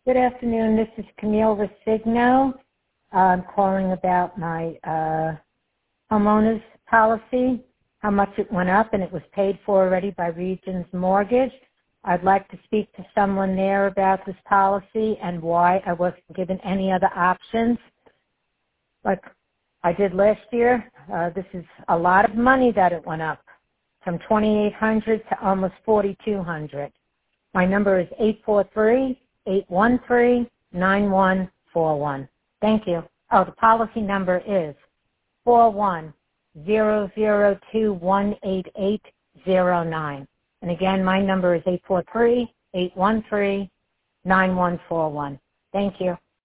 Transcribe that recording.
Good afternoon. This is Camille Resigno. I'm calling about my homeowner's policy, how much it went up, and it was paid for already by Regions Mortgage. I'd like to speak to someone there about this policy and why I wasn't given any other options like I did last year. This is a lot of money that it went up, from $2,800 to almost $4,200. My number is 843-813-9141. Thank you. Oh, the policy number is 4100218809. And again, my number is 843-813-9141. Thank you.